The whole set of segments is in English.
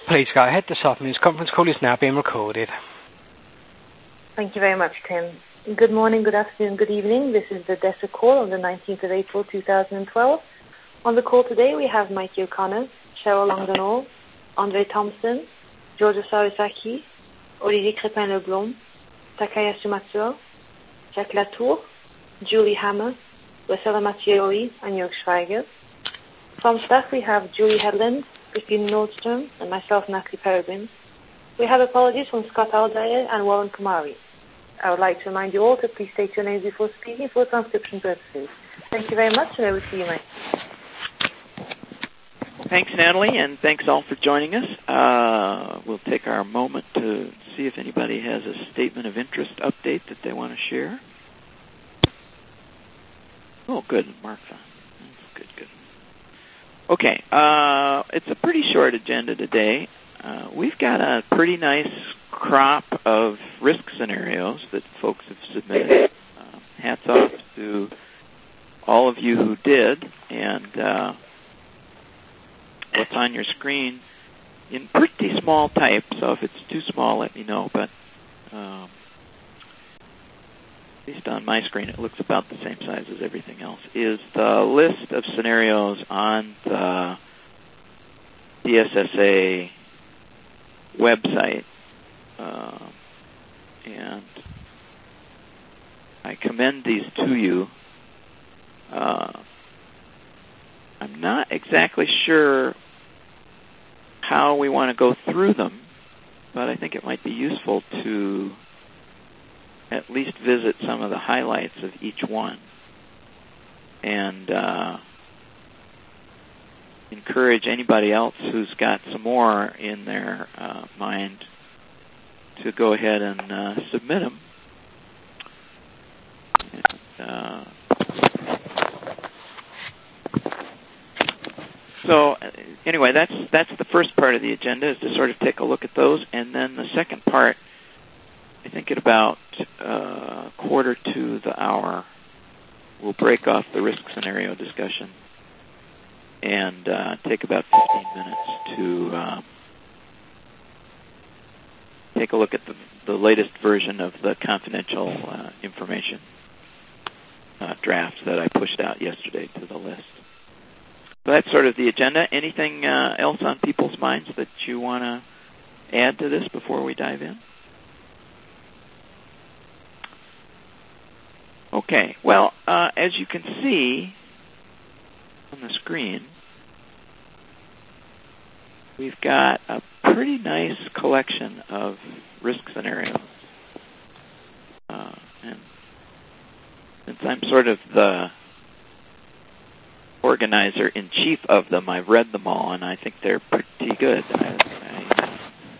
Please go ahead. This afternoon's conference call is now being recorded. Thank you very much, Tim. Good morning, good afternoon, good evening. This is the DESA call on the 19th of April 2012. On the call today we have Mikey O'Connor, Cheryl Langdonall, Andre Thompson, Georgia Sarasaki, Olivier Crépin-Leblond, Takayasu Matsuo, Jacques Latour, Julie Hammer, Wessela Mattioli, and Jörg Schweiger. From staff we have Julie Headland, Christine Nordstrom, and myself, Natalie Peregrine. We have apologies from Scott Aldair and Warren Kumari. I would like to remind you all to please state your names before speaking for transcription purposes. Thank you very much, and over to you, Mike. Thanks, Natalie, and thanks all for joining us. We'll take our moment to see if anybody has a statement of interest update that they want to share. Oh, good, Martha. Good. Okay, it's a pretty short agenda today. We've got a pretty nice crop of risk scenarios that folks have submitted. Hats off to all of you who did, and what's on your screen in pretty small type, so if it's too small, let me know, but at least on my screen, it looks about the same size as everything else, is the list of scenarios on the DSSA website. And I commend these to you. I'm not exactly sure how we want to go through them, but I think it might be useful to at least visit some of the highlights of each one and encourage anybody else who's got some more in their mind to go ahead and submit them. And, so anyway, that's the first part of the agenda, is to sort of take a look at those, and then the second part, I think at about quarter to the hour, we'll break off the risk scenario discussion and take about 15 minutes to take a look at the latest version of the confidential information draft that I pushed out yesterday to the list. So that's sort of the agenda. Anything else on people's minds that you want to add to this before we dive in? Okay, well, as you can see on the screen, we've got a pretty nice collection of risk scenarios. And since I'm sort of the organizer-in-chief of them, I've read them all, and I think they're pretty good. I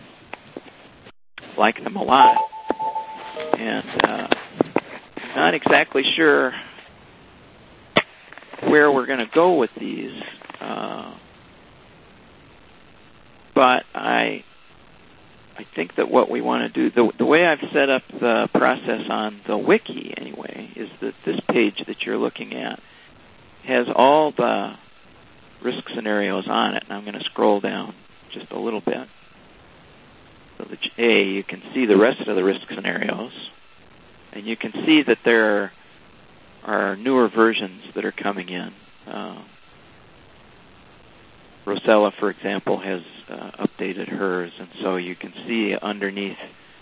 like them a lot. And not exactly sure where we're going to go with these, but I think that what we want to do, the way I've set up the process on the wiki anyway, is that this page that you're looking at has all the risk scenarios on it, and I'm going to scroll down just a little bit so that you can see the rest of the risk scenarios. And you can see that there are newer versions that are coming in. Rosella, for example, has updated hers, and so you can see underneath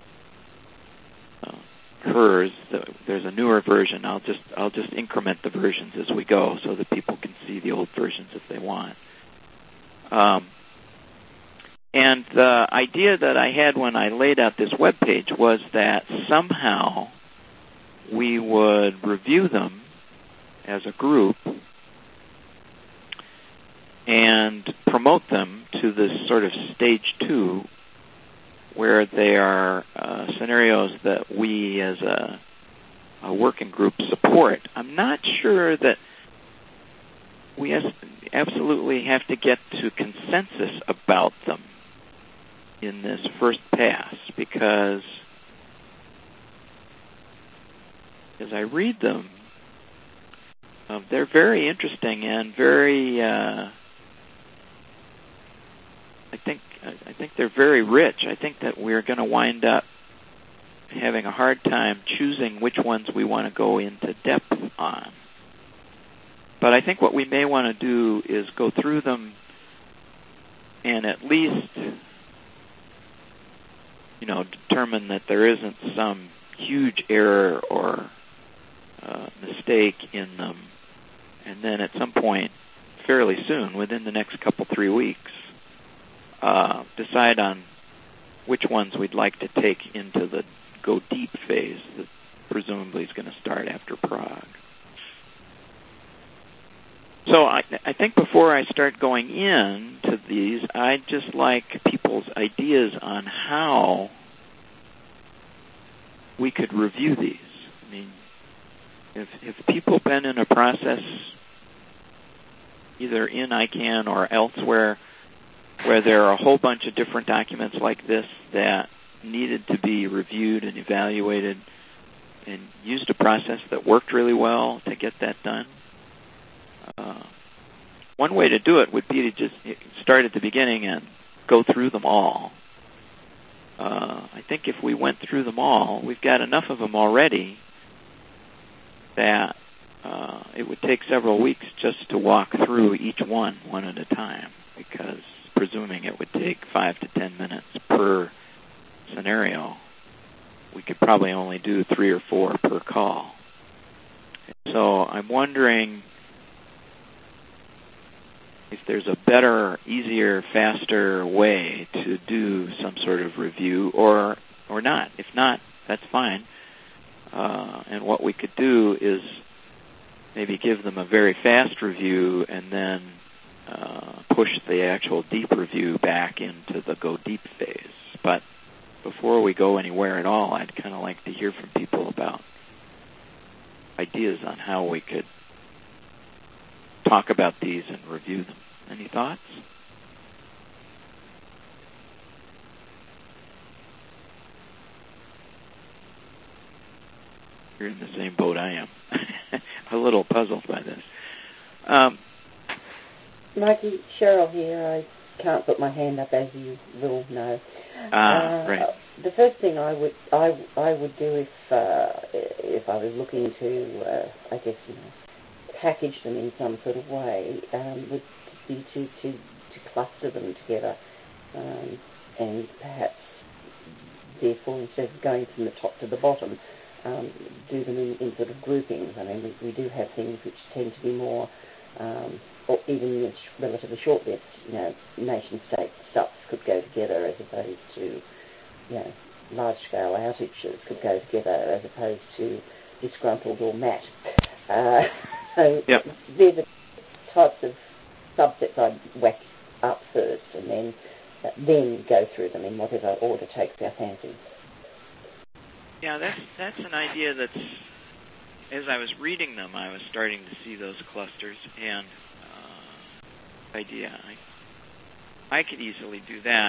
hers there's a newer version. I'll just increment the versions as we go so that people can see the old versions if they want. And the idea that I had when I laid out this web page was that somehow we would review them as a group and promote them to this sort of stage 2, where they are scenarios that we as a working group support. I'm not sure that we absolutely have to get to consensus about them in this first pass, because as I read them, they're very interesting and very I think they're very rich. I think that we're going to wind up having a hard time choosing which ones we want to go into depth on. But I think what we may want to do is go through them and at least, determine that there isn't some huge error or mistake in them. And then at some point, fairly soon, within the next 3 weeks, decide on which ones we'd like to take into the go deep phase that presumably is going to start after Prague. So I think before I start going into these, I'd just like people's ideas on how we could review these. I mean, if people have been in a process either in ICANN or elsewhere where there are a whole bunch of different documents like this that needed to be reviewed and evaluated and used a process that worked really well to get that done, one way to do it would be to just start at the beginning and go through them all. I think if we went through them all, we've got enough of them already that it would take several weeks just to walk through each one at a time, because presuming it would take 5 to 10 minutes per scenario, we could probably only do 3 or 4 per call. So I'm wondering if there's a better, easier, faster way to do some sort of review or not. If not, that's fine. And what we could do is maybe give them a very fast review and then push the actual deep review back into the go deep phase. But before we go anywhere at all, I'd kind of like to hear from people about ideas on how we could talk about these and review them. Any thoughts? You're in the same boat I am. A little puzzled by this. Mikey, Cheryl here. I can't put my hand up, as you will know. Right. The first thing I would do if I was looking to, package them in some sort of way, would be to cluster them together, and perhaps, therefore, instead of going from the top to the bottom, do them in sort of groupings. I mean, we do have things which tend to be more, or even relatively short-lived, nation-state stuff could go together as opposed to, large-scale outages could go together as opposed to disgruntled or Matt. So yep. They're the types of subsets I'd whack up first and then go through them in whatever order takes our fancy. Yeah, that's an idea that's, as I was reading them, I was starting to see those clusters, and I could easily do that.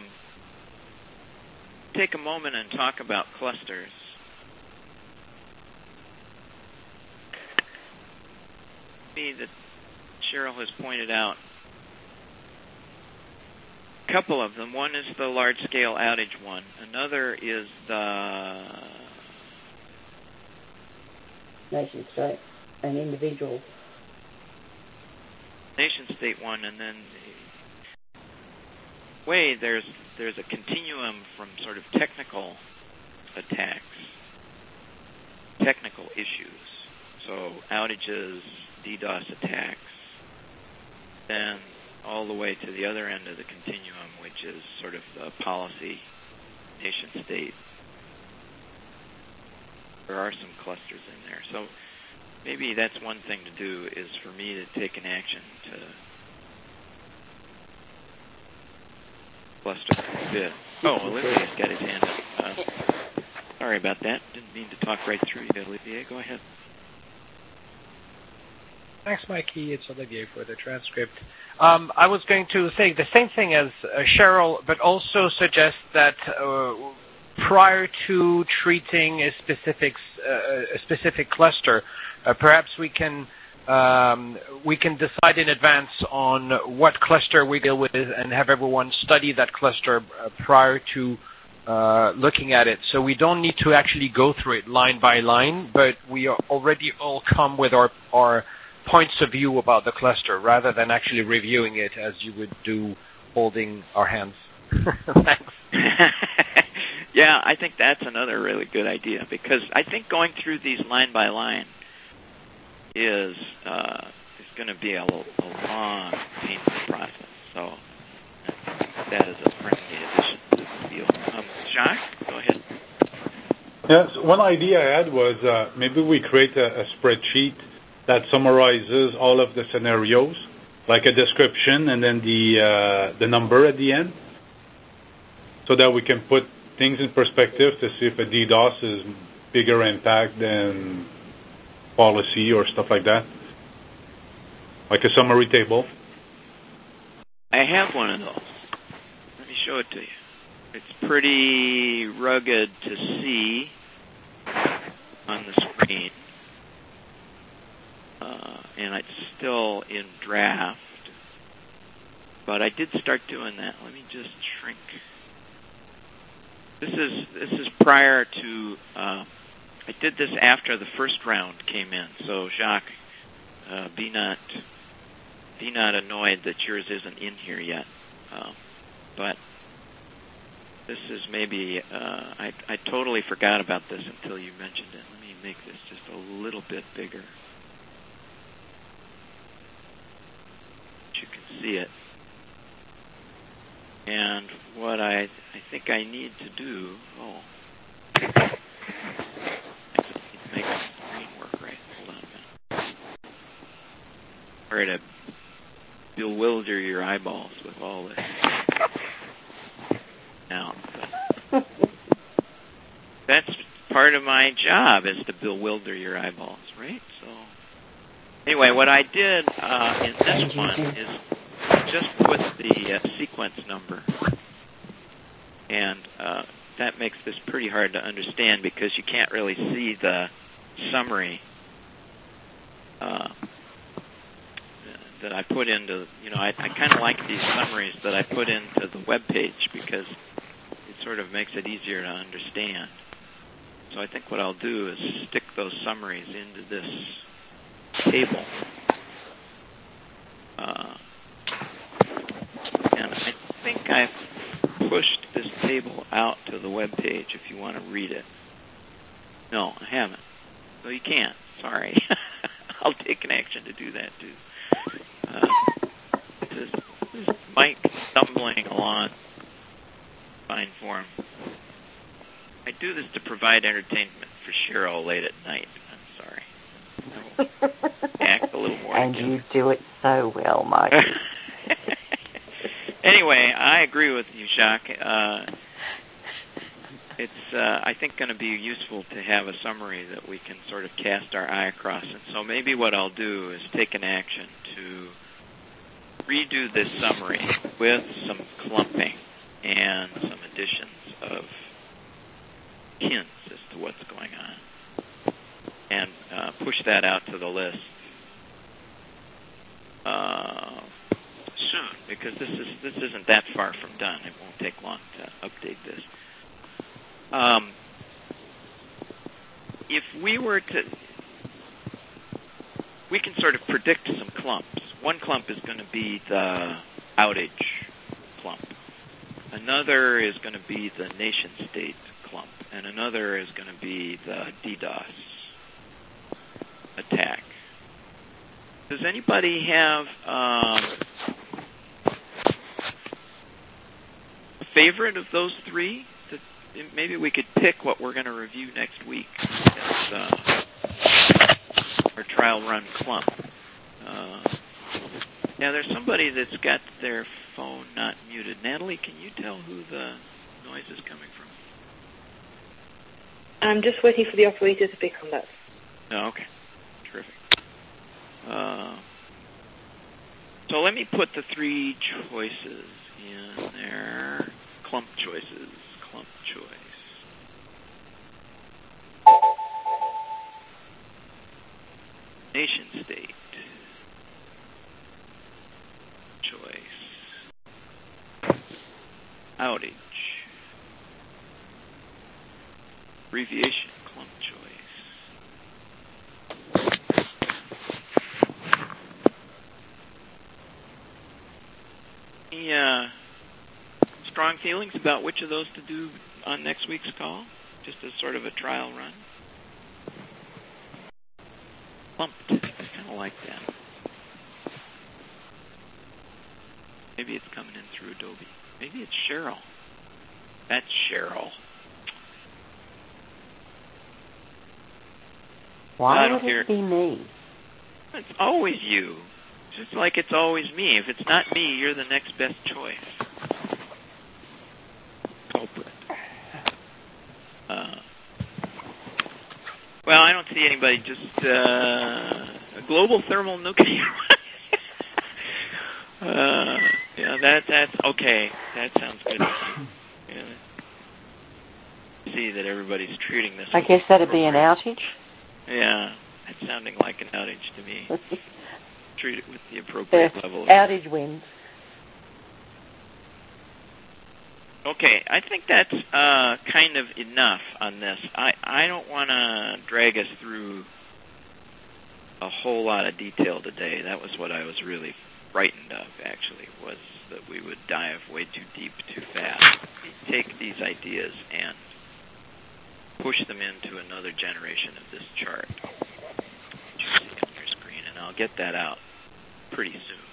Take a moment and talk about clusters. That Cheryl has pointed out a couple of them. One is the large-scale outage one. Another is the nation-state and individual. Nation-state one, and then there's a continuum from sort of technical attacks, technical issues. So outages, DDoS attacks, then all the way to the other end of the continuum, which is sort of the policy, nation-state. There are some clusters in there. So maybe that's one thing to do, is for me to take an action to cluster a bit. Oh, Olivier's got his hand up. Sorry about that. Didn't mean to talk right through you, Olivier. Go ahead. Thanks, Mikey. It's Olivier for the transcript. I was going to say the same thing as Cheryl, but also suggest that prior to treating a specific cluster, perhaps we can we can decide in advance on what cluster we deal with and have everyone study that cluster prior to looking at it. So we don't need to actually go through it line by line, but we already all come with our points of view about the cluster rather than actually reviewing it as you would do holding our hands. Thanks. Yeah, I think that's another really good idea, because I think going through these line by line is going to be a long, painful process. So that is a friendly addition to the field. Jacques, go ahead. Yes, one idea I had was maybe we create a spreadsheet that summarizes all of the scenarios, like a description and then the number at the end, so that we can put things in perspective to see if a DDoS is bigger impact than policy or stuff like that, like a summary table. I have one of those. Let me show it to you. It's pretty rugged to see on the screen, and it's still in draft, but I did start doing that. Let me just shrink. This is prior to. I did this after the first round came in. So Jacques, be not annoyed that yours isn't in here yet. But this is maybe. I totally forgot about this until you mentioned it. Let me make this just a little bit bigger. You can see it. And what I think I need to do, make the screen work right. Hold on a minute. Sorry to bewilder your eyeballs with all this. Now, that's part of my job, is to bewilder your eyeballs, right? So, anyway, what I did in this one is just put the sequence number, and that makes this pretty hard to understand because you can't really see the summary that I put into, I kind of like these summaries that I put into the web page because it sort of makes it easier to understand. So I think what I'll do is stick those summaries into this table. And I think I've pushed this table out to the web page if you want to read it. No, I haven't. So you can't. Sorry. I'll take an action to do that, too. This is Mike stumbling along. Fine form. I do this to provide entertainment for Cheryl late at night. I'm sorry. Act a little more. And together. You do it so well, Mike. Anyway, I agree with you, Jacques. It's, I think, going to be useful to have a summary that we can sort of cast our eye across. And so maybe what I'll do is take an action to redo this summary with some clumping and some additions of hints as to what's going on, and push that out to the list soon, because this isn't that far from done. It won't take long to update this. If we were to, we can sort of predict some clumps. One clump is going to be the outage clump. Another is going to be the nation-state clump. And another is going to be the DDoS attack. Does anybody have a favorite of those three? Maybe we could pick what we're going to review next week as our trial run clump. Yeah, there's somebody that's got their phone not muted. Natalie, can you tell who the noise is coming from? I'm just waiting for the operator to pick on that. Oh, okay. Terrific. So let me put the three choices in there. Clump choices. Clump choice. Nation state. outage. Abbreviation, clump choice. Any strong feelings about which of those to do on next week's call? Just as sort of a trial run? Clumped. I kind of like that. Maybe it's coming in through Adobe. Maybe it's Cheryl. That's Cheryl. Why would it be me? It's always you. Just like it's always me. If it's not me, you're the next best choice. Culprit. Well, I don't see anybody. Just a global thermal nuclear. Yeah, that's okay. That sounds good. Yeah. See that everybody's treating this. I guess that'd be an outage. Yeah, it's sounding like an outage to me. Treat it with the appropriate level. Outage wins. Okay, I think that's kind of enough on this. I don't want to drag us through a whole lot of detail today. That was what I was really frightened of, actually, was that we would dive way too deep too fast. Take these ideas and push them into another generation of this chart, which you see on your screen, and I'll get that out pretty soon.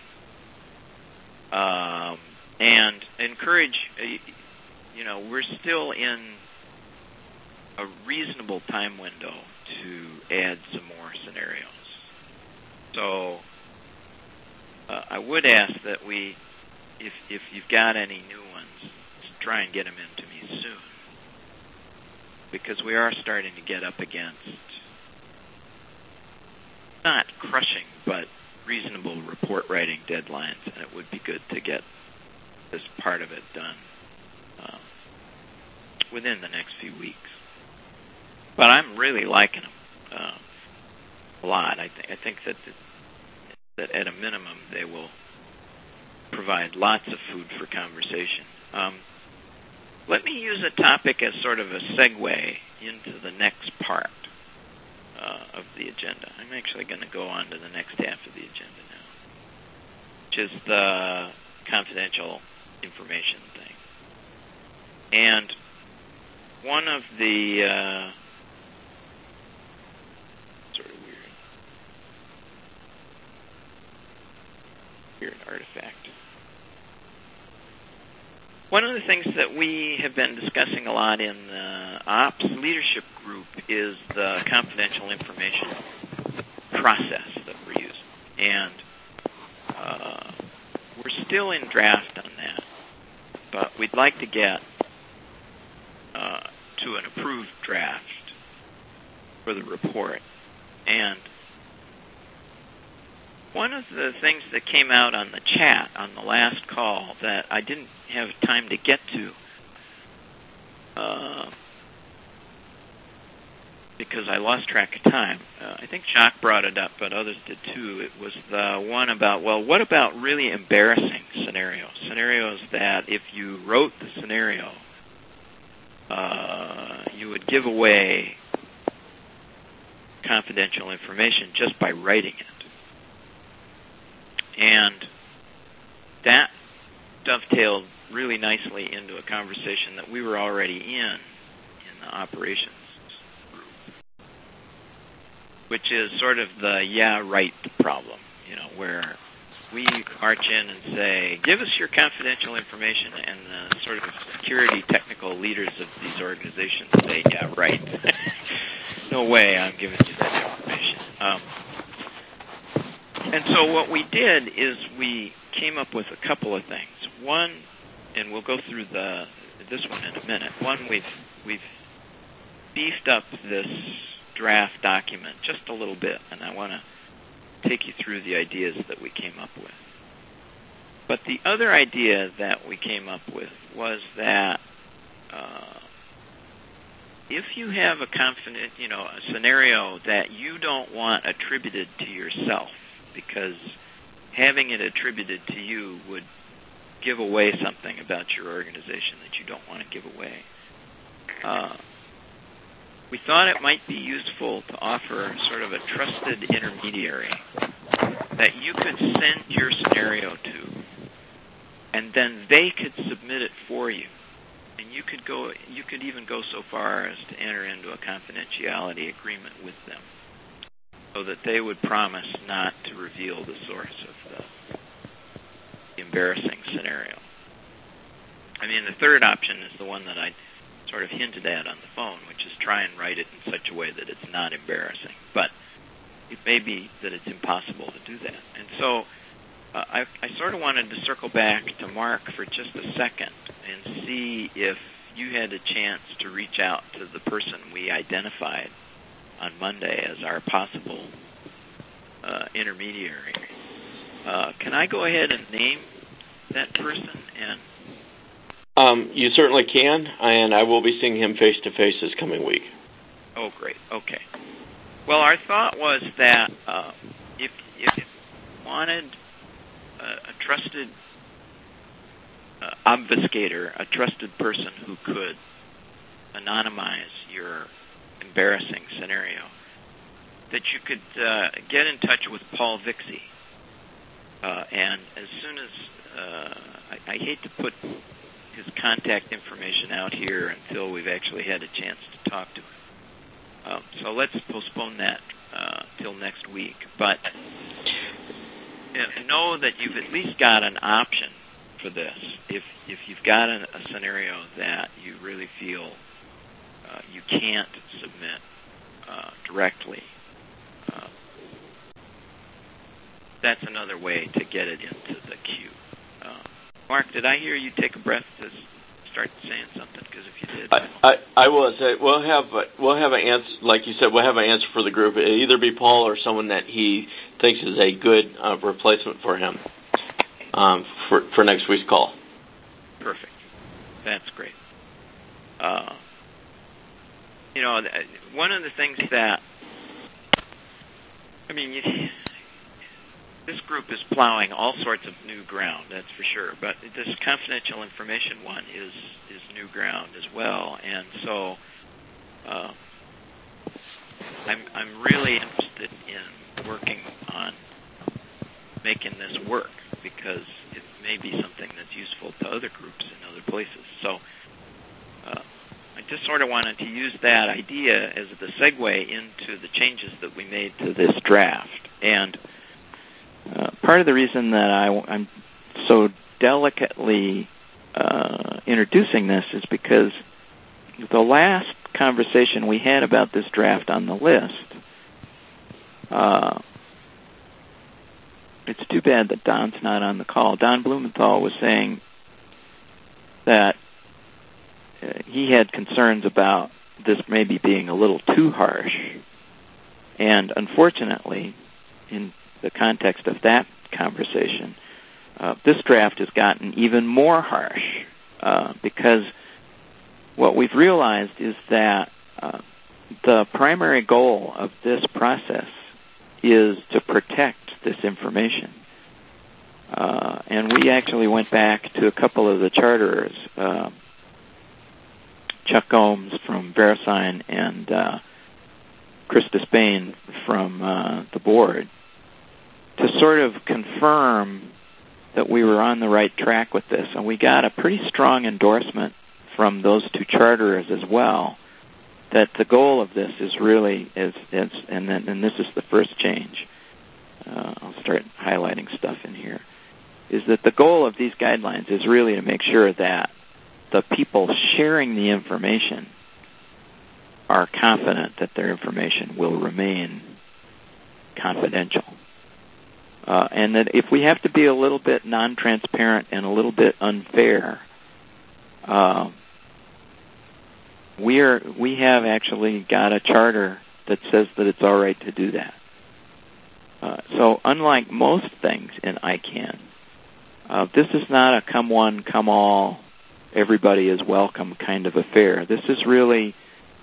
And encourage, we're still in a reasonable time window to add some more scenarios. So I would ask that if you've got any new ones, to try and get them into me soon, because we are starting to get up against not crushing, but reasonable report writing deadlines, and it would be good to get this part of it done within the next few weeks. But I'm really liking them a lot. I think that at a minimum they will provide lots of food for conversation. Let me use a topic as sort of a segue into the next part of the agenda. I'm actually going to go on to the next half of the agenda now, which is the confidential information thing. And one of the sort of weird artifact. One of the things that we have been discussing a lot in the Ops Leadership Group is the confidential information process that we're using. And we're still in draft on that, but we'd like to get to an approved draft for the report. And one of the things that came out on the chat on the last call that I didn't have time to get to because I lost track of time. I think Jacques brought it up, but others did too. It was the one about, well, what about really embarrassing scenarios? Scenarios that if you wrote the scenario, you would give away confidential information just by writing it. And that dovetailed really nicely into a conversation that we were already in the operations group, which is sort of the right problem, where we march in and say, give us your confidential information, and the sort of security technical leaders of these organizations say, yeah, right. No way I'm giving you that information. And so what we did is we came up with a couple of things. One, and we'll go through this one in a minute. One, we've beefed up this draft document just a little bit, and I want to take you through the ideas that we came up with. But the other idea that we came up with was that if you have a a scenario that you don't want attributed to yourself, because having it attributed to you would give away something about your organization that you don't want to give away. We thought it might be useful to offer sort of a trusted intermediary that you could send your scenario to, and then they could submit it for you. And you could even go so far as to enter into a confidentiality agreement with them, so that they would promise not to reveal the source of the embarrassing scenario. I mean, the third option is the one that I sort of hinted at on the phone, which is try and write it in such a way that it's not embarrassing. But it may be that it's impossible to do that. And so I sort of wanted to circle back to Mark for just a second and see if you had a chance to reach out to the person we identified on Monday as our possible intermediary. Can I go ahead and name that person? You certainly can, and I will be seeing him face-to-face this coming week. Oh, great. Okay. Well, our thought was that if you wanted a trusted obfuscator, a trusted person who could anonymize your embarrassing scenario, that you could get in touch with Paul Vixie. And as soon as I hate to put his contact information out here until we've actually had a chance to talk to him. So let's postpone that till next week. But know that you've at least got an option for this. If you've got a scenario that you really feel you can't submit directly, that's another way to get it into the queue. Mark, did I hear you take a breath to start saying something? Because if you did, I will say we'll have an answer. Like you said, we'll have an answer for the group. It'll either be Paul or someone that he thinks is a good replacement for him for next week's call. Perfect. That's great. One of the things that this group is plowing all sorts of new ground, that's for sure. But this confidential information one is new ground as well. And so I'm really interested in working on making this work, because it may be something that's useful to other groups in other places. So I just sort of wanted to use that idea as the segue into the changes that we made to this draft. And part of the reason that I'm so delicately introducing this is because the last conversation we had about this draft on the list, it's too bad that Don's not on the call. Don Blumenthal was saying that he had concerns about this maybe being a little too harsh. And unfortunately, in the context of that conversation, this draft has gotten even more harsh because what we've realized is that the primary goal of this process is to protect this information. And we actually went back to a couple of the charterers, Chuck Gomes from VeriSign and Chris Despain from the board, to sort of confirm that we were on the right track with this. And we got a pretty strong endorsement from those two charterers as well, that the goal of this is really, and this is the first change, I'll start highlighting stuff in here, is that the goal of these guidelines is really to make sure that the people sharing the information are confident that their information will remain confidential. And that if we have to be a little bit non-transparent and a little bit unfair, we have actually got a charter that says that it's all right to do that. So unlike most things in ICANN, this is not a come one, come all, everybody is welcome kind of affair. This is really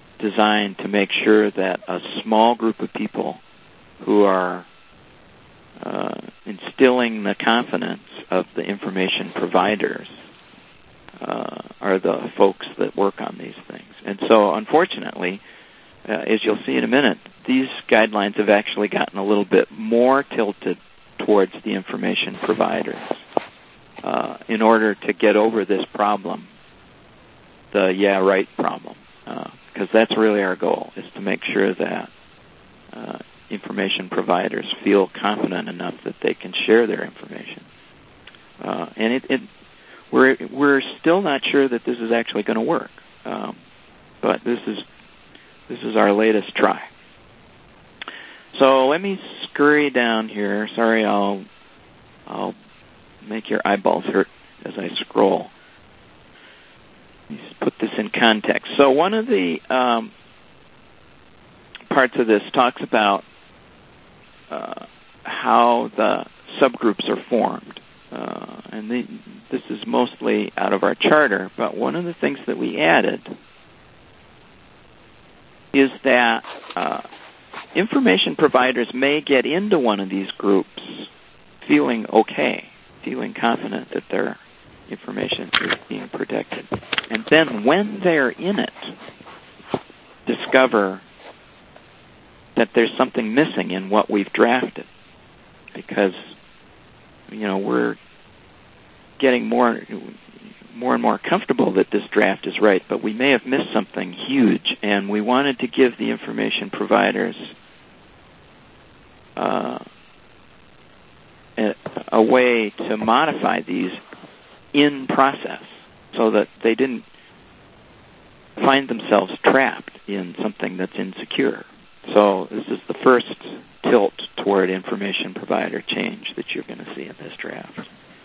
designed to make sure that a small group of people who are instilling the confidence of the information providers are the folks that work on these things. And so, unfortunately, as you'll see in a minute, these guidelines have actually gotten a little bit more tilted towards the information providers in order to get over this problem, the yeah, right problem, because that's really our goal, is to make sure that information providers feel confident enough that they can share their information. And we're still not sure that this is actually going to work, but this is our latest try. So let me scurry down here. Sorry, I'll make your eyeballs hurt as I scroll. Let me put this in context. So one of the parts of this talks about how the subgroups are formed. And this is mostly out of our charter, but one of the things that we added is that information providers may get into one of these groups feeling okay, feeling confident that their information is being protected. And then when they're in it, discover that there's something missing in what we've drafted, because we're getting more and more comfortable that this draft is right, but we may have missed something huge, and we wanted to give the information providers a way to modify these in process so that they didn't find themselves trapped in something that's insecure. So this is the first tilt toward information provider change that you're going to see in this draft.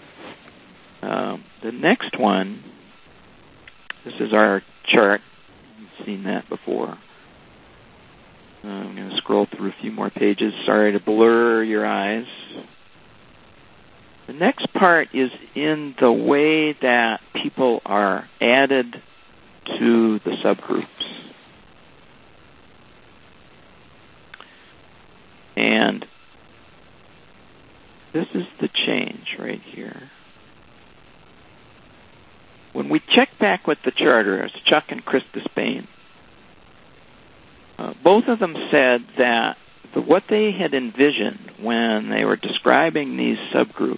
The next one, this is our chart. You've seen that before. I'm going to scroll through a few more pages. Sorry to blur your eyes. The next part is in the way that people are added to the subgroups. And this is the change right here. When we checked back with the charters, Chuck and Chris Despain, both of them said that what they had envisioned when they were describing these subgroups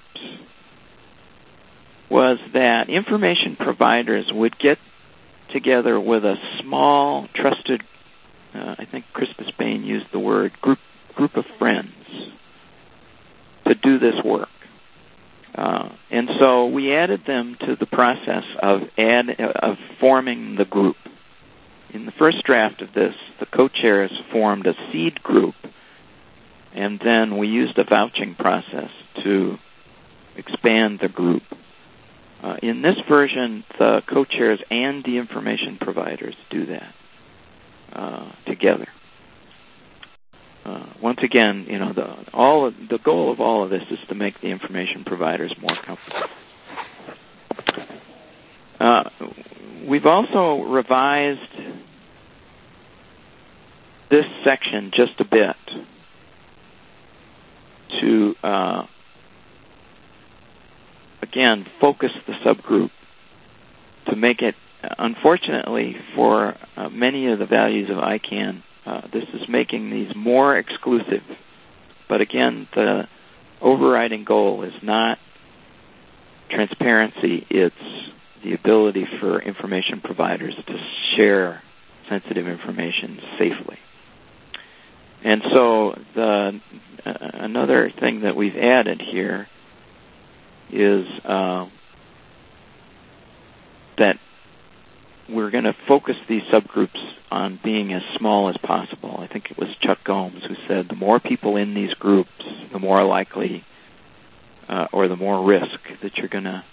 was that information providers would get together with a small, trusted, I think Chris Despain used the word group of friends to do this work. And so we added them to the process of forming the group. In the first draft of this, the co-chairs formed a seed group, and then we used a vouching process to expand the group. In this version, the co-chairs and the information providers do that together. Once again, the goal of all of this is to make the information providers more comfortable. We've also revised this section just a bit to, again, focus the subgroup to make it, unfortunately, for many of the values of ICANN, this is making these more exclusive. But again, the overriding goal is not transparency, it's the ability for information providers to share sensitive information safely. And so another thing that we've added here is that we're going to focus these subgroups on being as small as possible. I think it was Chuck Gomes who said the more people in these groups, the more likely or the more risk that you're going to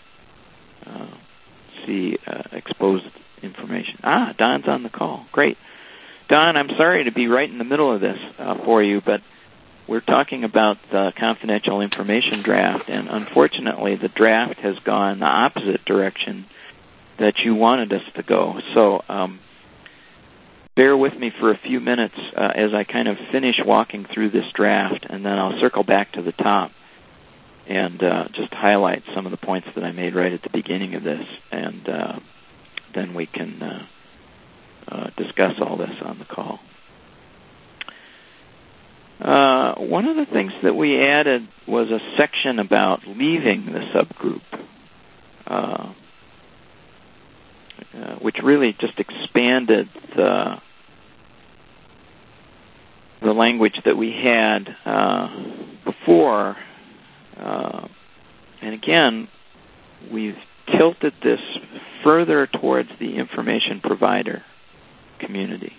see exposed information. Don's on the call. Great. Don, I'm sorry to be right in the middle of this for you, but we're talking about the confidential information draft, and unfortunately the draft has gone the opposite direction that you wanted us to go. So bear with me for a few minutes as I kind of finish walking through this draft, and then I'll circle back to the top and just highlight some of the points that I made right at the beginning of this, and then we can discuss all this on the call. One of the things that we added was a section about leaving the subgroup, which really just expanded the language that we had before. And again, we've tilted this further towards the information provider community,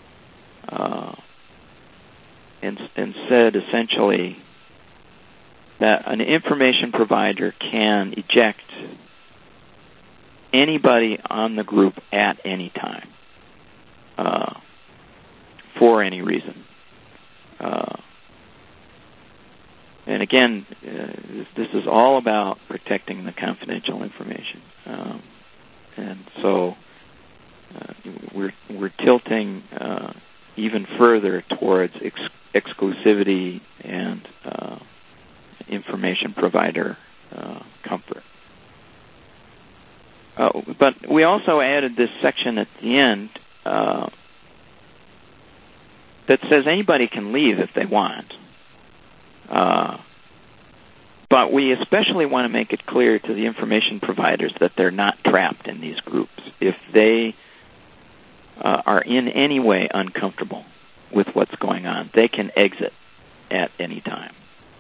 and said essentially that an information provider can eject anybody on the group at any time for any reason. And again, this is all about protecting the confidential information. And so we're tilting even further towards exclusivity and information provider comfort. But we also added this section at the end that says anybody can leave if they want. But we especially want to make it clear to the information providers that they're not trapped in these groups. If they are in any way uncomfortable with what's going on, they can exit at any time.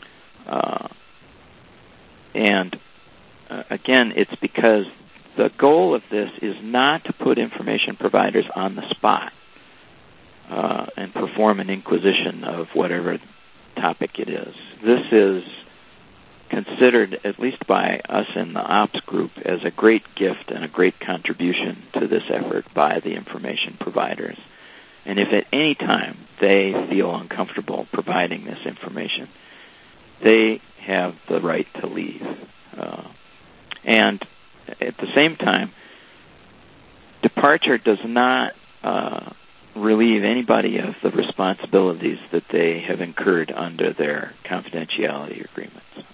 And again, it's because the goal of this is not to put information providers on the spot and perform an inquisition of whatever topic it is. This is considered, at least by us in the ops group, as a great gift and a great contribution to this effort by the information providers. And if at any time they feel uncomfortable providing this information, they have the right to leave. And at the same time, departure does not relieve anybody of the responsibilities that they have incurred under their confidentiality agreements.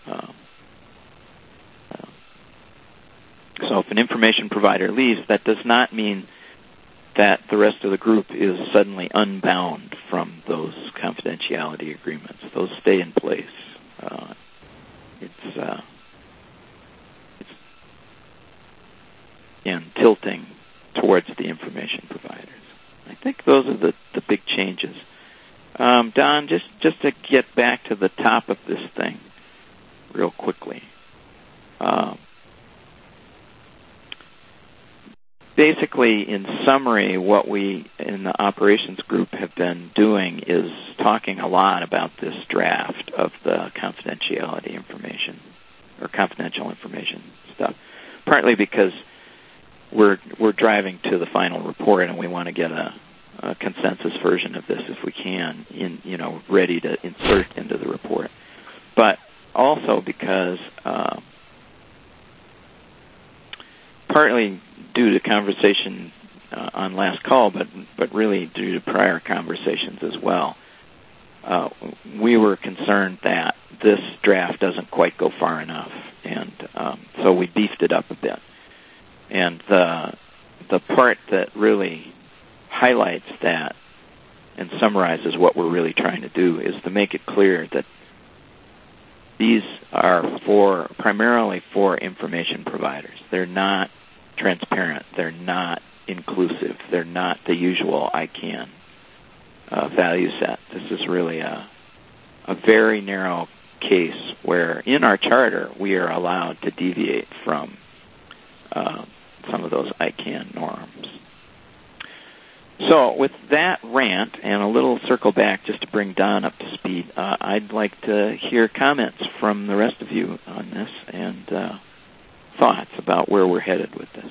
So if an information provider leaves, that does not mean that the rest of the group is suddenly unbound from those confidentiality agreements. Those stay in place. It's again tilting towards the information providers. I think those are the big changes. Don, just to get back to the top of this thing real quickly. Basically, in summary, what we in the operations group have been doing is talking a lot about this draft of the confidentiality information or confidential information stuff, partly because we're driving to the final report and we want to get a consensus version of this if we can, ready to insert into the report. But also because partly due to conversation on last call, but really due to prior conversations as well, we were concerned that this draft doesn't quite go far enough, and so we beefed it up a bit. And the part that really highlights that and summarizes what we're really trying to do is to make it clear that these are primarily for information providers. They're not transparent. They're not inclusive. They're not the usual ICANN value set. This is really a very narrow case where in our charter we are allowed to deviate from some of those ICANN norms. So with that rant and a little circle back just to bring Don up to speed, I'd like to hear comments from the rest of you on this and thoughts about where we're headed with this.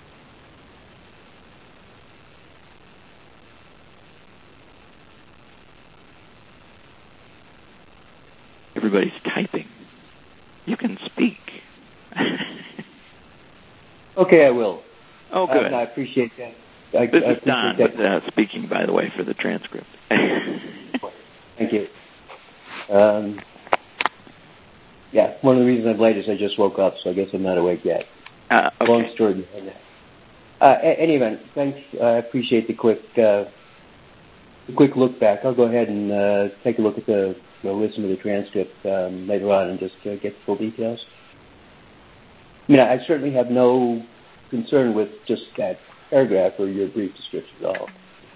Everybody's typing. You can speak. Okay, I will. Oh, good. I appreciate that. This is Don, speaking, by the way, for the transcript. Thank you. Yeah, one of the reasons I'm late is I just woke up, so I guess I'm not awake yet. Okay. Long story behind that. Any event, thanks. I appreciate the quick look back. I'll go ahead and take a look at listen to the transcript later on and just get the full details. I mean, I certainly have no concern with just that paragraph or your brief description at all.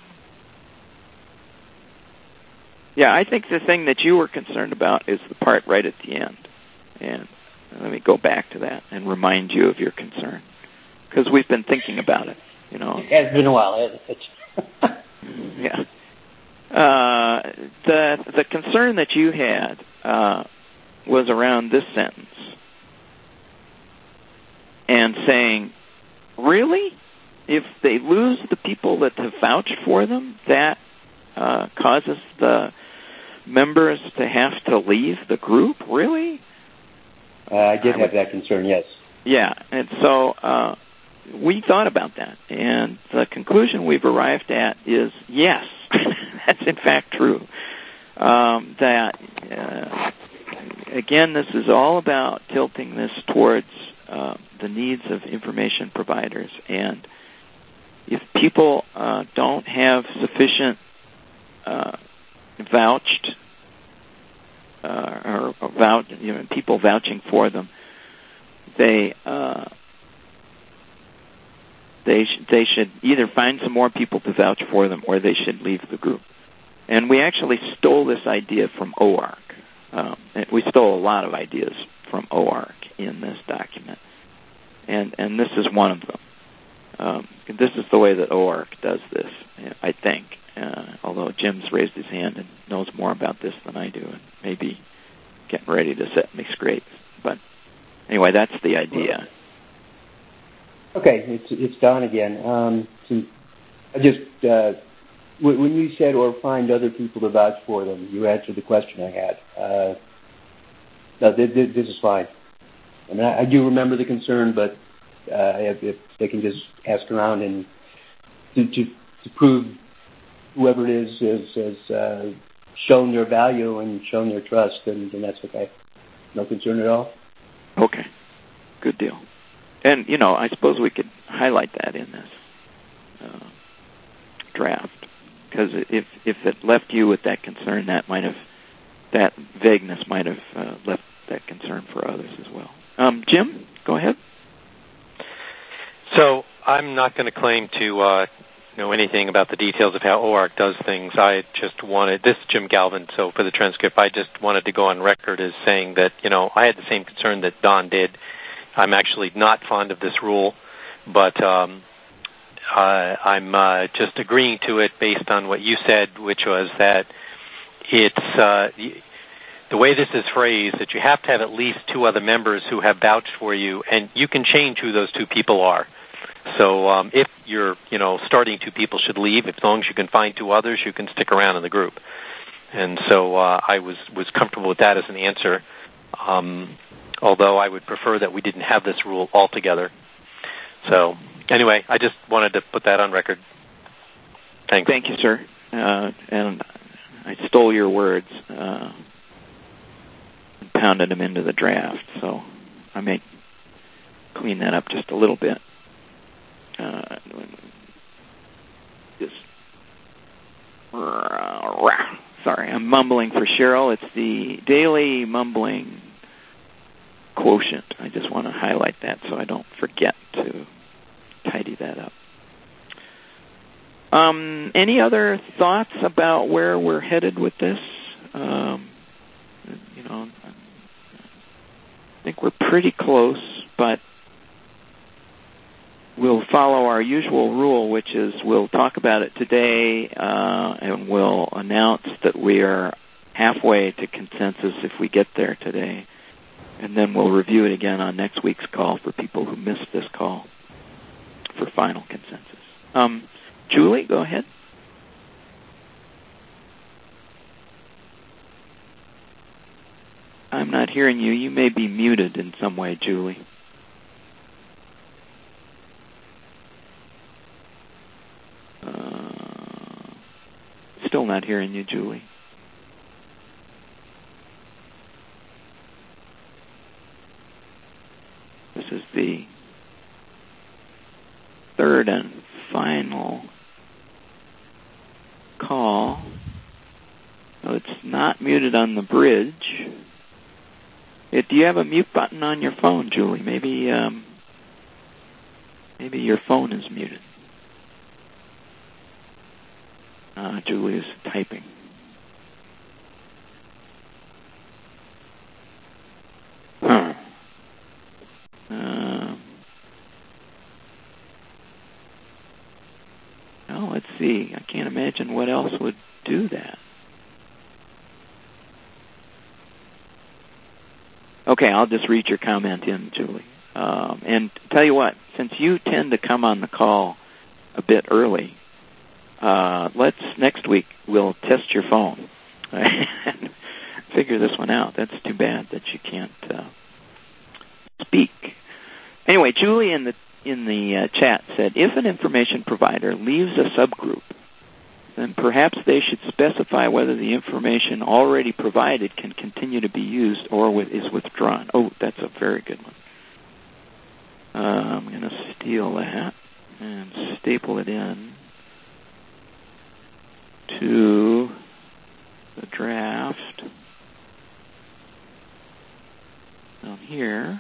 Yeah, I think the thing that you were concerned about is the part right at the end. And let me go back to that and remind you of your concern. Because we've been thinking about it, you know. It's been a while, hasn't it? Yeah. The concern that you had was around this sentence. And saying, really? If they lose the people that have vouched for them, that causes the members to have to leave the group? Really? I did have that concern, yes. Yeah, and so we thought about that, and the conclusion we've arrived at is yes, that's in fact true. Again, this is all about tilting this towards the needs of information providers, and if people don't have sufficient people vouching for them, they should either find some more people to vouch for them, or they should leave the group. And we actually stole this idea from OARC. We stole a lot of ideas from OARC in this document, and this is one of them. This is the way that OARC does this, I think. Although Jim's raised his hand and knows more about this than I do, and maybe getting ready to set me straight. But anyway, that's the idea. Okay, it's Don again. I just when you said or find other people to vouch for them, you answered the question I had. No, this is fine. I mean, I do remember the concern, but if they can just ask around and to prove whoever it is has shown their value and shown their trust, then that's okay. No concern at all? Okay. Good deal. And, you know, I suppose we could highlight that in this draft, because if it left you with that concern, that vagueness might have left that concern for others as well. Jim, go ahead. So I'm not going to claim to know anything about the details of how OARC does things. I just wanted, this is Jim Galvin, so for the transcript, I just wanted to go on record as saying that, you know, I had the same concern that Don did. I'm actually not fond of this rule, but I'm just agreeing to it based on what you said, which was that it's the way this is phrased, that you have to have at least two other members who have vouched for you, and you can change who those two people are. So if you're, you know, starting two people should leave, as long as you can find two others, you can stick around in the group. And so I was comfortable with that as an answer, although I would prefer that we didn't have this rule altogether. So anyway, I just wanted to put that on record. Thanks. Thank you, sir. And I stole your words and pounded them into the draft, so I may clean that up just a little bit. Sorry, I'm mumbling for Cheryl. It's the daily mumbling quotient. I just want to highlight that so I don't forget to tidy that up. Any other thoughts about where we're headed with this? You know, I think we're pretty close, but we'll follow our usual rule, which is we'll talk about it today, and we'll announce that we are halfway to consensus if we get there today. And then we'll review it again on next week's call for people who missed this call for final consensus. Julie, go ahead. I'm not hearing you. You may be muted in some way, Julie. still not hearing you, Julie. This is the third and final call. So it's not muted on the bridge. Do you have a mute button on your phone, Julie? Maybe your phone is muted. Julie is typing. Well, let's see. I can't imagine what else would do that. Okay, I'll just read your comment in, Julie. And tell you what, since you tend to come on the call a bit early, next week we'll test your phone and figure this one out. That's too bad that you can't speak. Anyway, Julie in the chat said, if an information provider leaves a subgroup, then perhaps they should specify whether the information already provided can continue to be used or is withdrawn. Oh, that's a very good one. I'm going to steal that and staple it in to the draft down here.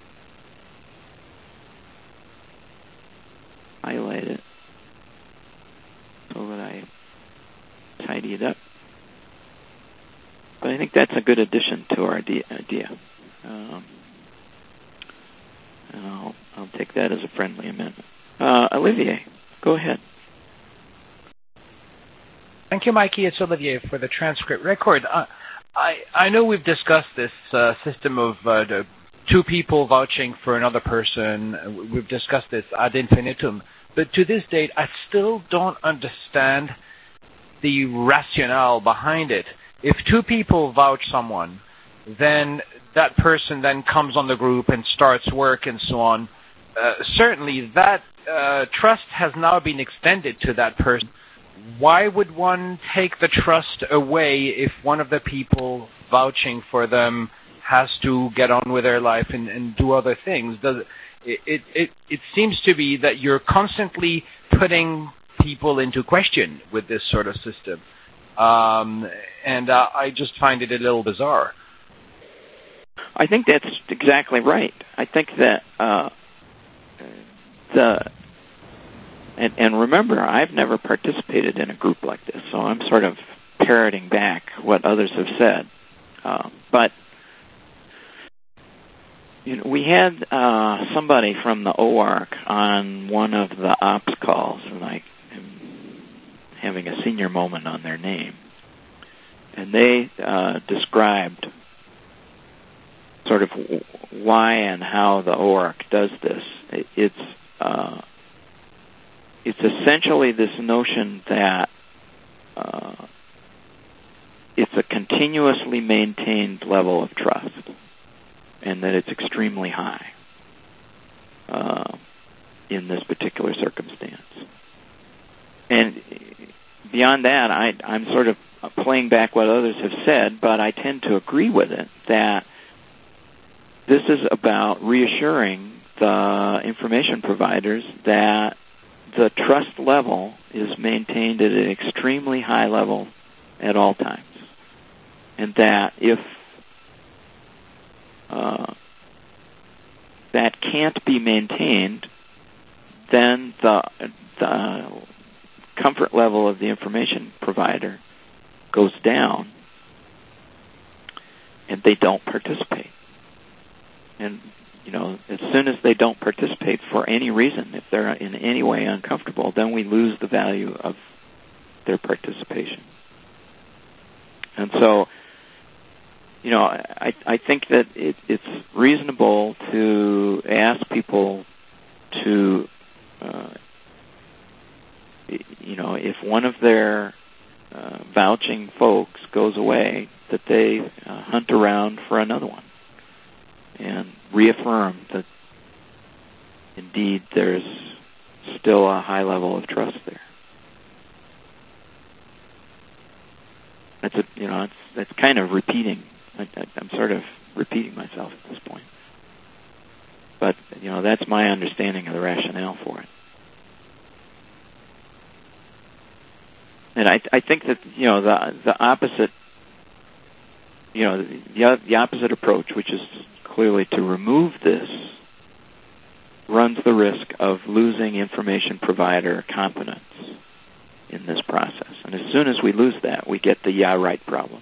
Highlight it so that I tidy it up. But I think that's a good addition to our idea. And I'll take that as a friendly amendment. Olivier, go ahead. Thank you, Mikey. It's Olivier for the transcript record. I know we've discussed this system of the two people vouching for another person. We've discussed this ad infinitum. But to this date, I still don't understand the rationale behind it. If two people vouch someone, then that person then comes on the group and starts work and so on. Certainly, that trust has now been extended to that person. Why would one take the trust away if one of the people vouching for them has to get on with their life and do other things? It seems to be that you're constantly putting people into question with this sort of system. And I just find it a little bizarre. I think that's exactly right. I think that and remember, I've never participated in a group like this, so I'm sort of parroting back what others have said. But we had somebody from the OARC on one of the ops calls, and I'm having a senior moment on their name, and they described sort of why and how the OARC does this. It's essentially this notion that it's a continuously maintained level of trust, and that it's extremely high in this particular circumstance. And beyond that, I'm sort of playing back what others have said, but I tend to agree with it, that this is about reassuring the information providers that the trust level is maintained at an extremely high level at all times. And that if that can't be maintained, then the comfort level of the information provider goes down and they don't participate. And, as soon as they don't participate for any reason, if they're in any way uncomfortable, then we lose the value of their participation. And so, I think that it's reasonable to ask people to, if one of their vouching folks goes away, that they hunt around for another one and reaffirm that indeed there's still a high level of trust there. that's kind of repeating. I'm sort of repeating myself at this point. But that's my understanding of the rationale for it. And I think that the opposite, the opposite approach, which is clearly to remove this, runs the risk of losing information provider competence in this process. And as soon as we lose that, we get the right problem,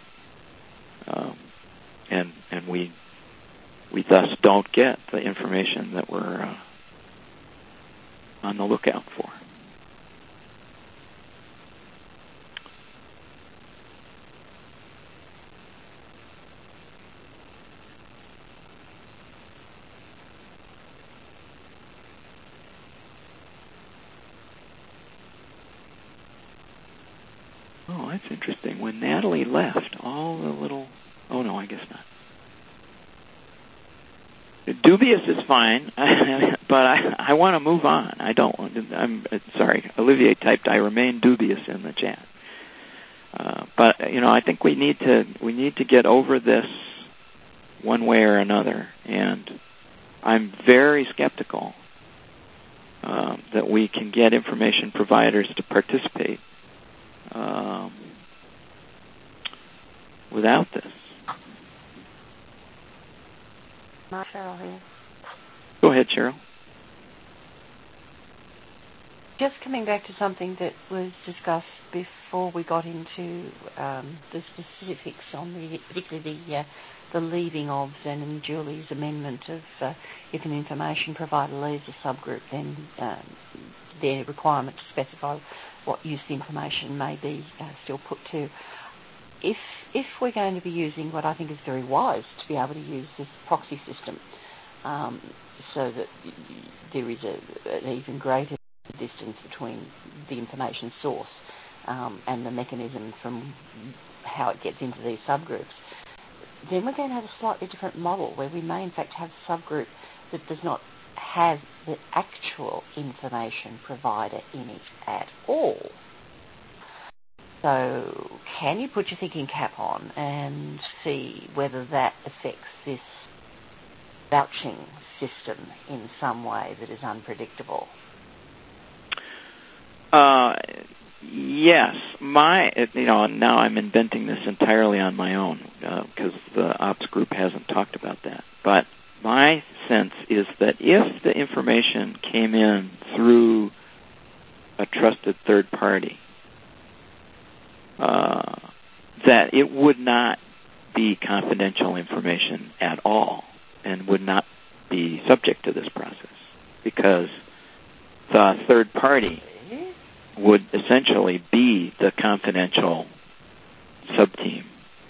and we thus don't get the information that we're on the lookout for. Oh, that's interesting. When Natalie left, all the little... Oh, no, I guess not. Dubious is fine, but I want to move on. I'm sorry. Olivier typed, I remain dubious in the chat. But, I think we need to get over this one way or another. And I'm very skeptical that we can get information providers to participate without this. Cheryl here. Go ahead, Cheryl. Just coming back to something that was discussed before we got into the specifics on particularly the leaving of and Julie's amendment of if an information provider leaves a subgroup, then their requirement to specify what use the information may be still put to. If we're going to be using what I think is very wise to be able to use this proxy system, so that there is an even greater distance between the information source and the mechanism from how it gets into these subgroups, then we're going to have a slightly different model where we may in fact have a subgroup that does not have the actual information provider in it at all. So can you put your thinking cap on and see whether that affects this vouching system in some way that is unpredictable? Yes. Now I'm inventing this entirely on my own because the ops group hasn't talked about that. But my sense is that if the information came in through a trusted third party, that it would not be confidential information at all and would not be subject to this process because the third party would essentially be the confidential subteam.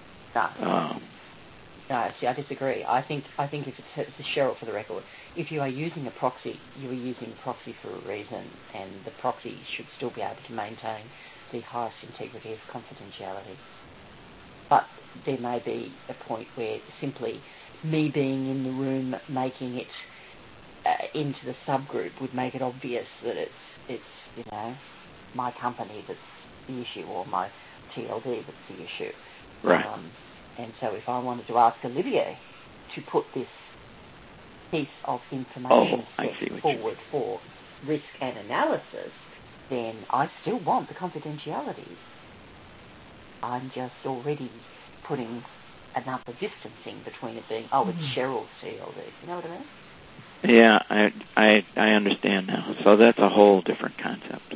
No, see, I disagree. I think if it's Cheryl for the record, if you are using a proxy, you are using a proxy for a reason, and the proxy should still be able to maintain the highest integrity of confidentiality. But there may be a point where simply me being in the room making it into the subgroup would make it obvious that it's my company that's the issue or my TLD that's the issue. Right. And so if I wanted to ask Olivier to put this piece of information forward for risk and analysis, then I still want the confidentiality. I'm just already putting another distancing between it being, it's Cheryl's TLD. You know what I mean? Yeah, I understand now. So that's a whole different concept.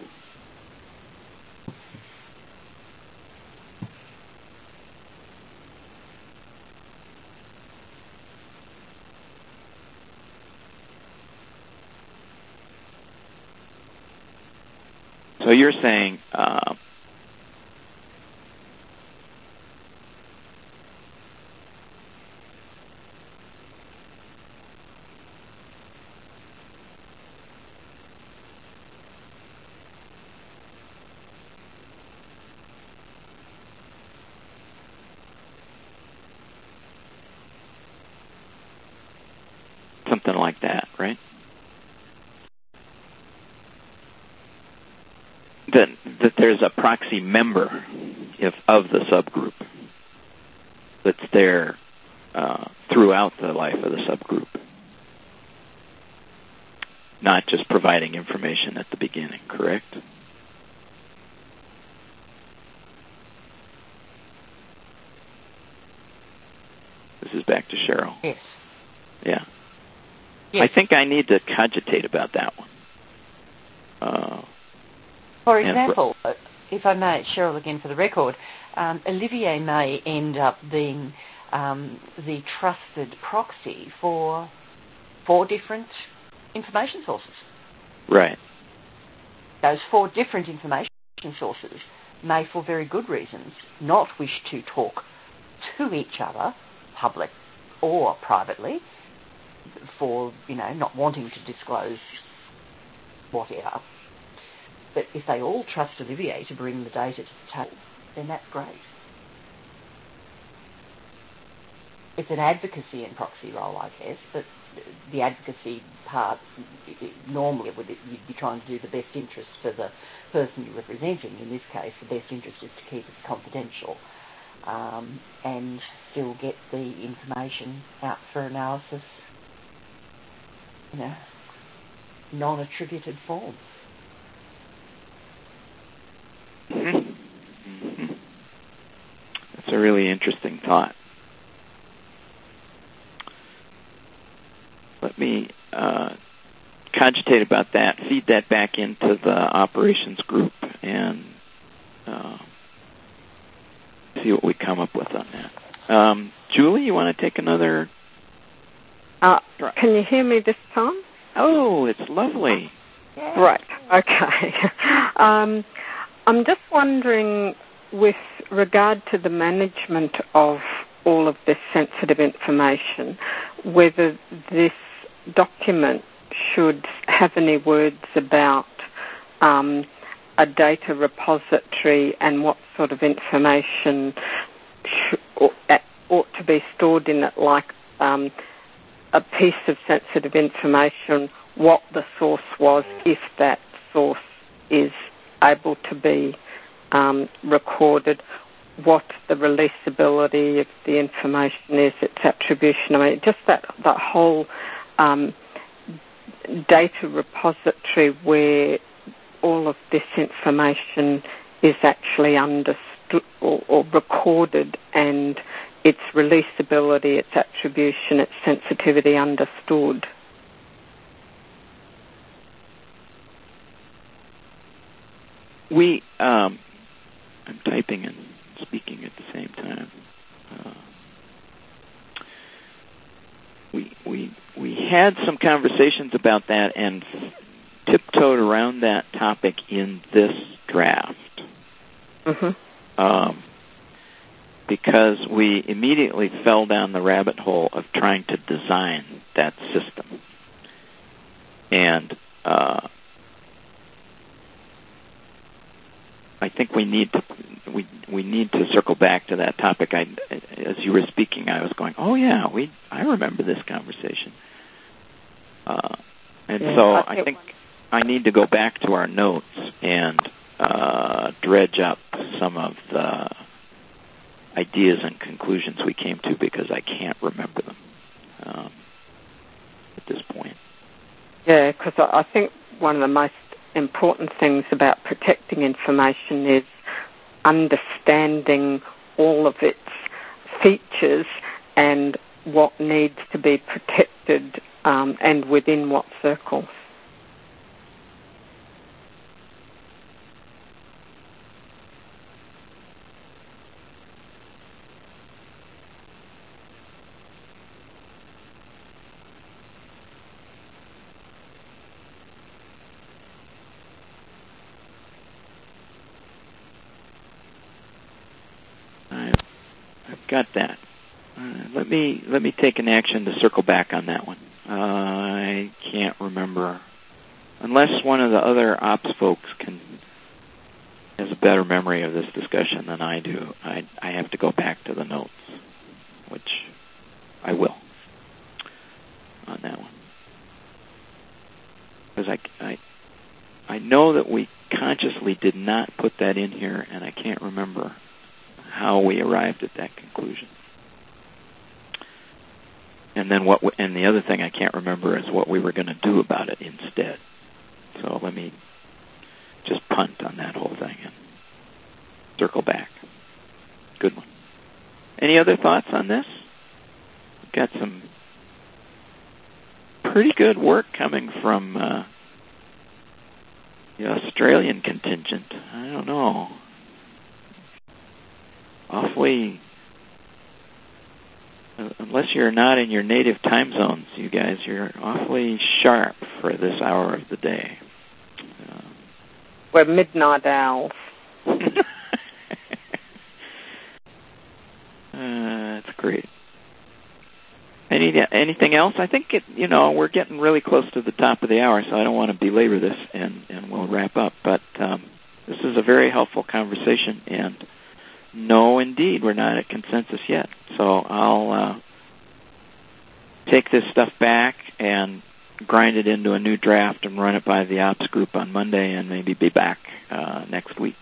So you're saying something like that, right? That there's a proxy member of the subgroup that's there throughout the life of the subgroup, not just providing information at the beginning, correct? This is back to Cheryl. Yes. Yeah. Yes. I think I need to cogitate about that one. For example, if I may, Cheryl, again for the record, Olivier may end up being the trusted proxy for 4 different information sources. Right. Those 4 different information sources may, for very good reasons, not wish to talk to each other, public or privately, for, not wanting to disclose whatever. But if they all trust Olivier to bring the data to the table, then that's great. It's an advocacy and proxy role, I guess, but the advocacy part, normally you'd be trying to do the best interest for the person you're representing. In this case, the best interest is to keep it confidential and still get the information out for analysis, non-attributed form. Mm-hmm. Mm-hmm. That's a really interesting thought. Let me cogitate about that, feed that back into the operations group, and see what we come up with on that. Julie, you want to take another? Can you hear me this time? Oh, it's lovely. Yeah. Right, okay. I'm just wondering, with regard to the management of all of this sensitive information, whether this document should have any words about a data repository and what sort of information ought to be stored in it, like a piece of sensitive information, what the source was, if that source is able to be recorded, what the releasability of the information is, its attribution. I mean, just that whole data repository where all of this information is actually understood or recorded, and its releasability, its attribution, its sensitivity understood. I'm typing and speaking at the same time. We had some conversations about that and tiptoed around that topic in this draft. Mm-hmm. Because we immediately fell down the rabbit hole of trying to design that system. And I think we need to circle back to that topic. As you were speaking, I was going, "Oh yeah, I remember this conversation." So I think I need to go back to our notes and dredge up some of the ideas and conclusions we came to, because I can't remember them at this point. Yeah, because I think one of the most important things about protecting information is understanding all of its features and what needs to be protected and within what circles. Got that. Let me take an action to circle back on that one. I can't remember, unless one of the other ops folks has a better memory of this discussion than I do. I have to go back to the notes, which I will on that one, because I know that we consciously did not put that in here, and I can't remember how we arrived at that conclusion. And then and the other thing I can't remember is what we were going to do about it instead. So let me just punt on that whole thing and circle back. Good one. Any other thoughts on this? We've got some pretty good work coming from the Australian contingent. I don't know. Awfully, unless you're not in your native time zones, you guys, you're awfully sharp for this hour of the day. We're midnight owls. That's great. Anything else? I think we're getting really close to the top of the hour, so I don't want to belabor this, and we'll wrap up. But this is a very helpful conversation, and no, indeed, we're not at consensus yet. So I'll take this stuff back and grind it into a new draft and run it by the ops group on Monday, and maybe be back next week.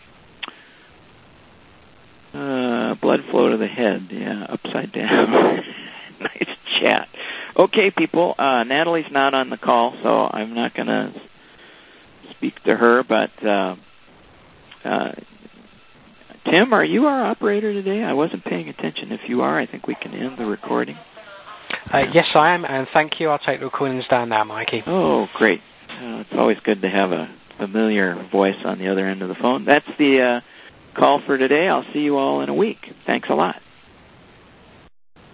Blood flow to the head, yeah, upside down. Nice chat. Okay, people, Natalie's not on the call, so I'm not going to speak to her, but Tim, are you our operator today? I wasn't paying attention. If you are, I think we can end the recording. Yes, I am, and thank you. I'll take the recordings down now, Mikey. Oh, great. It's always good to have a familiar voice on the other end of the phone. That's the call for today. I'll see you all in a week. Thanks a lot.